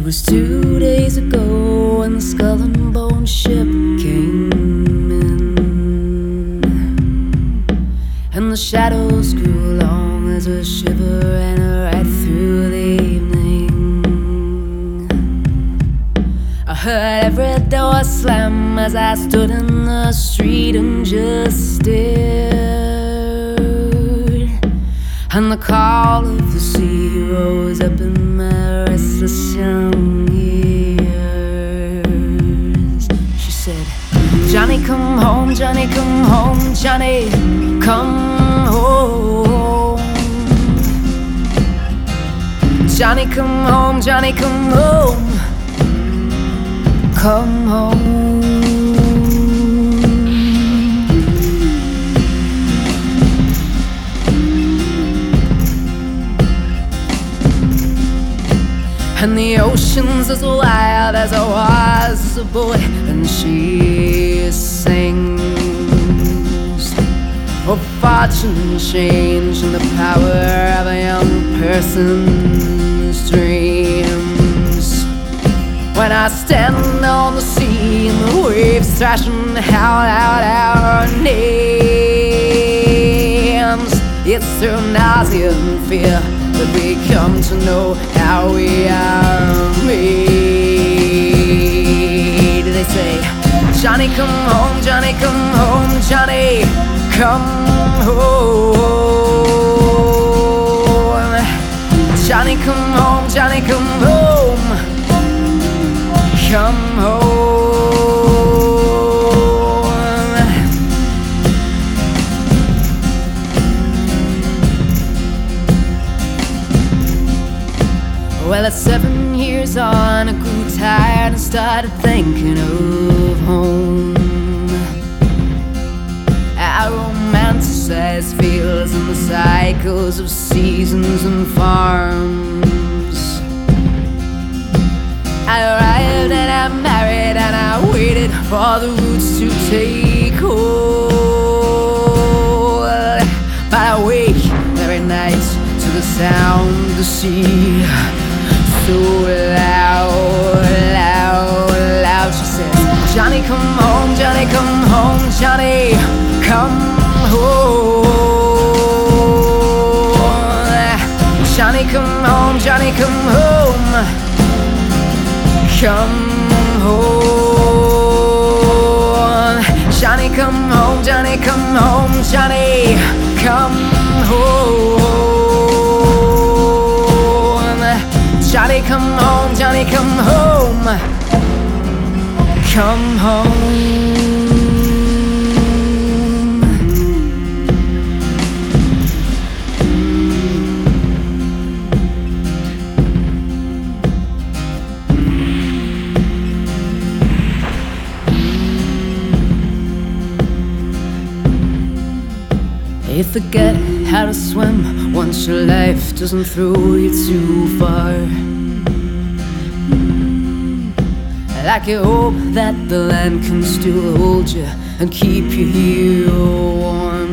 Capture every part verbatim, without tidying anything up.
was two days ago when the Skull and Bone ship came in, and the shadows grew long as a shiver ran right through the evening. I heard every door slam as I stood in the street and just stared, and the call of the sea rose up in my restless young ears. She said, Johnny, come home, Johnny, come home, Johnny, come home. Johnny, come home, Johnny, come home, come home. And the ocean's as wild as I was as a boy, and she sings of fortune change and the power of a young person's dreams. When I stand on the sea and the waves thrashing out, out our names, it's through nausea and fear that we come to know how we are made. They say, Johnny, come home, Johnny, come home, Johnny, come home. Johnny, come home, Johnny, come home, come home. Well, at seven years on, I grew tired and started thinking of home. I romanticized fields and the cycles of seasons and farms. I arrived and I married and I waited for the roots to take hold. But I wake every night to the sound of the sea, so loud, loud, loud. She says, Johnny, come home, Johnny, come home, Johnny, come home. Johnny, come home, Johnny, come home, come home. Johnny, come home, Johnny, come home, Johnny, come home. Johnny, come home, Johnny, come home, come home. You forget how to swim once your life doesn't throw you too far. Like you hope that the land can still hold you and keep you here warm.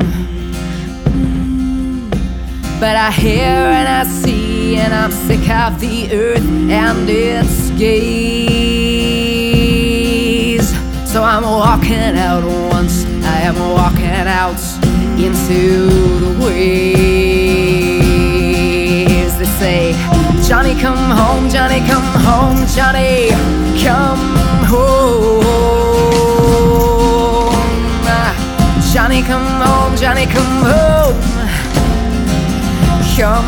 But I hear and I see and I'm sick of the earth and its gaze. So I'm walking out once, I am walking out into the waves. They say, Johnny, come home, Johnny, come home, Johnny, come home. Johnny, come home, Johnny, come home, come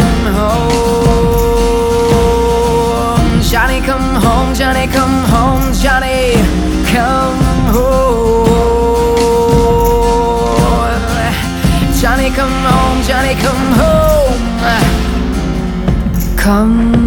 home. Johnny, come home, Johnny, come home, Johnny, come home. Johnny, come home, Johnny, come home, come